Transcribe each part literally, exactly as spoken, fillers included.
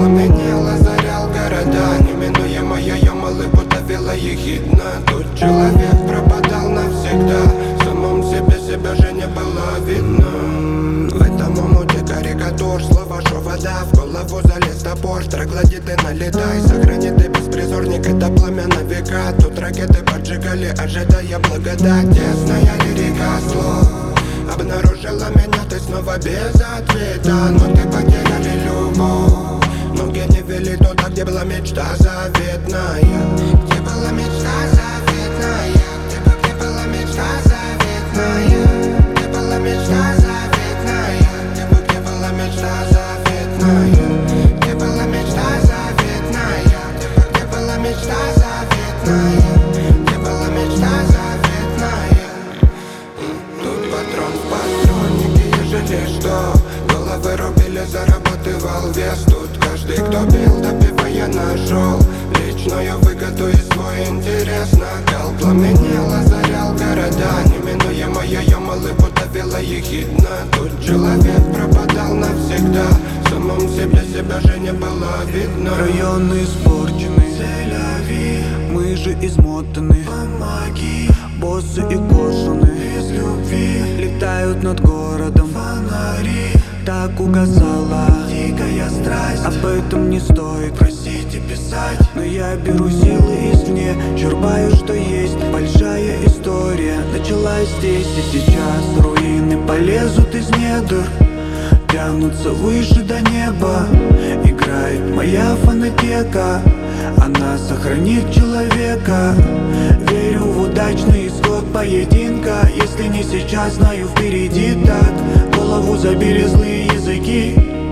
пламенел, озарял города. Неминуемо ее улыбку давила ехидна. Тут человек пропадал навсегда. В самом себе себя же не было видно. В этом омуте карикатур, слова, что вода. В голову залез топор, троглодиты налетай. Сохрани ты беспризорник, это пламя на века. Тут ракеты поджигали, ожидая благодать. Тесная лирика слов обнаружила меня, ты снова без ответа. Но ты потеряли любовь. Ноги не вели туда, где была мечта заветная. Где была мечта заветная? Где, бы- где была мечта заветная? Где была мечта заветная? Где, бы- где была мечта заветная? Где была мечта заветная? Где, бы- где была мечта заветная? Где была мечта заветная? Тут патрон в патроннике, ежели что. Головы рубили, зарабатывал вес. Тут каждый, кто бил, добивая, нашел личную выгоду и свой интерес. Накал пламенел, озарял города. Неминуемо ее улыбку давила ехидна. Тут человек пропадал навсегда. В самом себе себя же не было видно. Районы испорчены, мы же измотаны. Помоги, Боссы и кожаные без любви летают над городом. фонари, Так угасала дикая страсть. Об этом не стоит Просить и писать. Но я беру силы извне, черпаю, что есть. Большая история началась здесь и сейчас. Руины полезут из недр, тянутся выше до неба. Играет моя фонотека, она сохранит человека. Верю в удачный исход поединка. Если не сейчас, знаю, впереди так. Голову забили злые языки.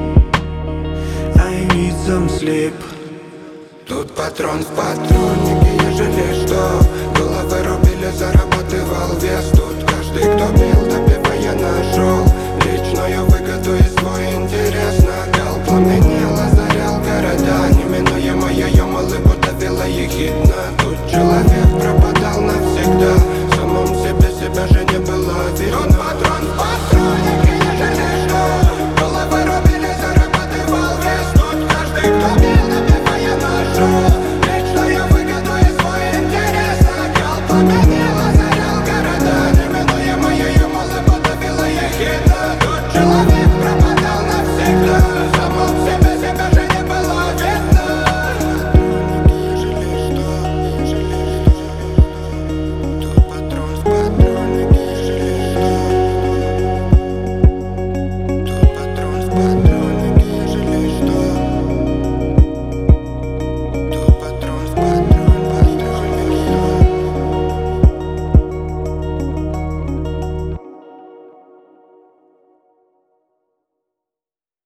I need some sleep. Тут патрон в патроннике, ежели что. Головы рубили, зарабатывал вес. Тут каждый, кто бил, добивая, нашел